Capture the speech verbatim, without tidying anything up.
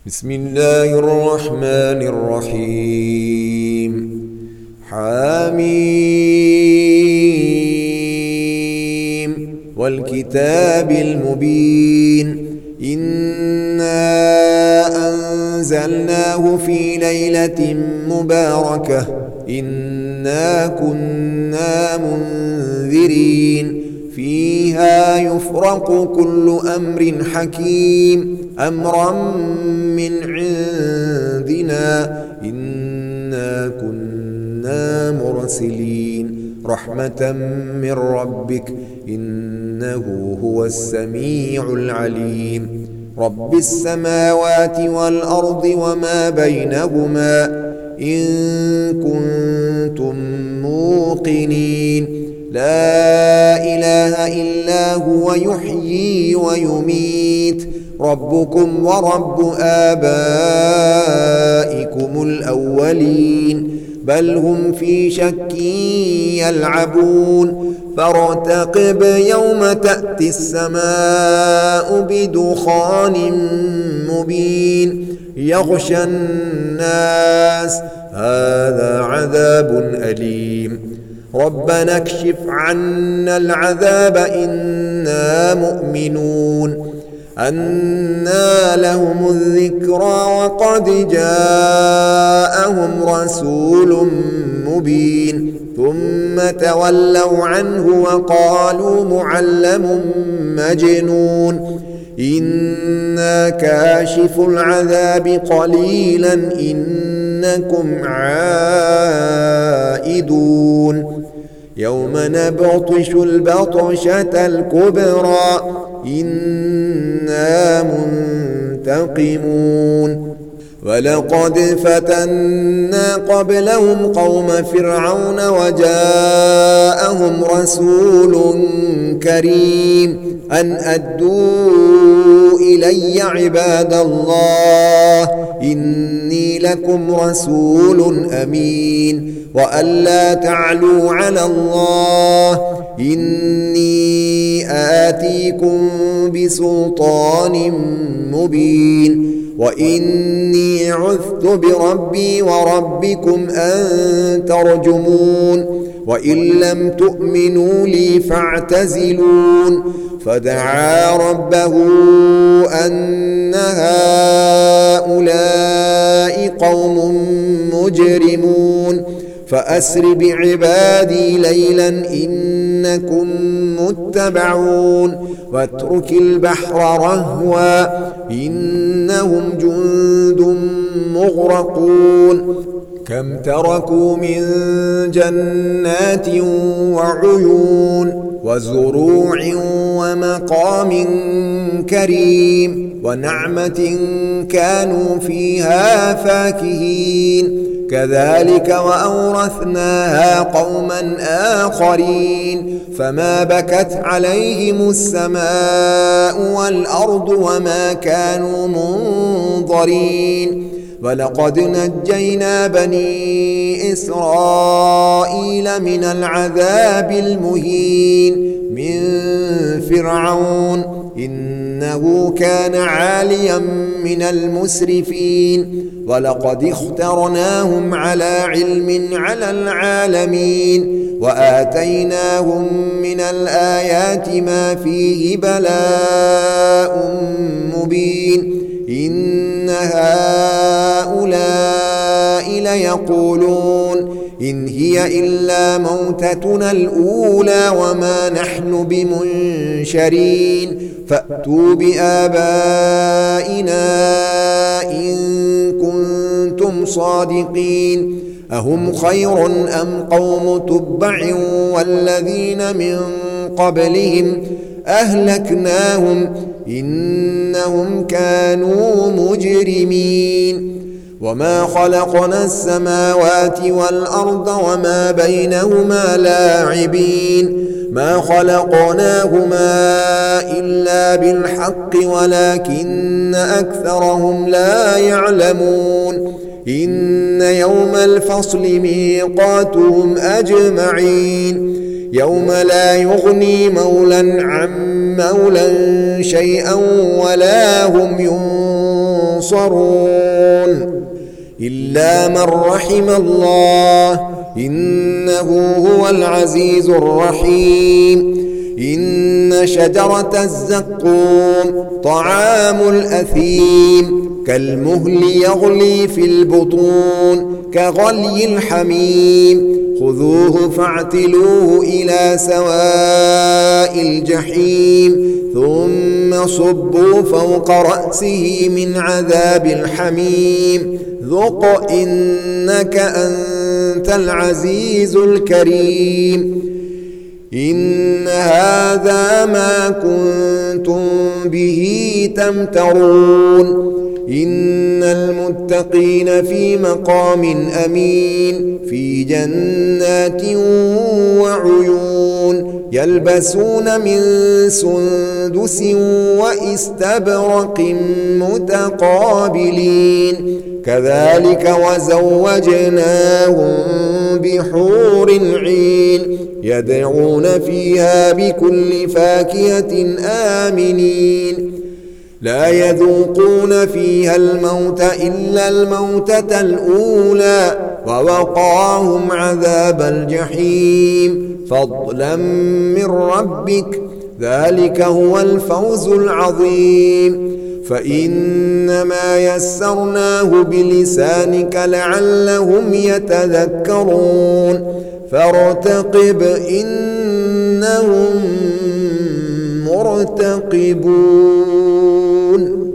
بسم الله الرحمن الرحيم. حميم والكتاب المبين. إنا أنزلناه في ليلة مباركة إنا كنا منذرين فيها يفرق كل أمر حكيم أمرا من عندنا إنا كنا مرسلين رحمة من ربك إنه هو السميع العليم. رب السماوات والأرض وما بينهما إن كنتم موقنين لا إله إلا هو يحيي ويميت ربكم ورب آبائكم الأولين بل هم في شك يلعبون فارتقب يوم تأتي السماء بدخان مبين يغشى الناس هذا عذاب أليم ربنا اكشف عنا العذاب إنا مؤمنون. أنى لهم الذكرى وقد جاءهم رسول مبين ثم تولوا عنه وقالوا معلم مجنون إنا كاشف العذاب قليلا إنكم عائدون يوم نبطش البطشة الكبرى إنا منتقمون. ولقد فتنا قبلهم قوم فرعون وجاءهم رسول كريم أن أدوا إلي عباد الله إني لكم رسول أمين وأن لا تعلوا على الله إني آتيكم بسلطان مبين وإني عذت بربي وربكم أن ترجمون وإن لم تؤمنوا لي فاعتزلون. فدعا ربه أن هؤلاء قوم مجرمون فأسر بعبادي ليلا إنكم متبعون واترك البحر رهوا إنهم جند مغرقون كم تركوا من جنات وعيون وزروع ومقام كريم ونعمة كانوا فيها فاكهين كذلك وأورثناها قوما آخرين فما بكت عليهم السماء والأرض وما كانوا منظرين. ولقد نجينا بني إسرائيل من العذاب المهين من فرعون إنه كان عاليا من المسرفين ولقد اخترناهم على علم على العالمين وآتيناهم من الآيات ما فيه بلاء مبين إن هؤلاء ليقولون إن هي إلا موتتنا الأولى وما نحن بمنشرين فأتوا بآبائنا إن كنتم صادقين أهم خير أم قوم تبع والذين من قبلهم أهلكناهم إنهم كانوا مجرمين. وما خلقنا السماوات والأرض وما بينهما لاعبين ما خلقناهما إلا بالحق ولكن أكثرهم لا يعلمون. إن يوم الفصل ميقاتهم أجمعين يوم لا يغني مولى عن مولى شيئا ولا هم ينصرون ينصرون إلا من رحم الله إنه هو العزيز الرحيم إن شجرة الزقوم طعام الأثيم كالمهل يغلي في البطون كغلي الحميم خذوه فاعتلوه إلى سواء الجحيم ثم صبوا فوق رأسه من عذاب الحميم ذق إنك أنت العزيز الكريم إن هذا ما كنتم به تمترون إن المتقين في مقام أمين في جنات وعيون يلبسون من سندس وإستبرق متقابلين كذلك وزوجناهم بحور عين يدعون فيها بكل فاكهة آمنين لا يذوقون فيها الموت إلا الموتة الأولى ووقاهم عذاب الجحيم فضلا من ربك ذلك هو الفوز العظيم فإنما يسرناه بلسانك لعلهم يتذكرون فارتقب إنهم مرتقبون.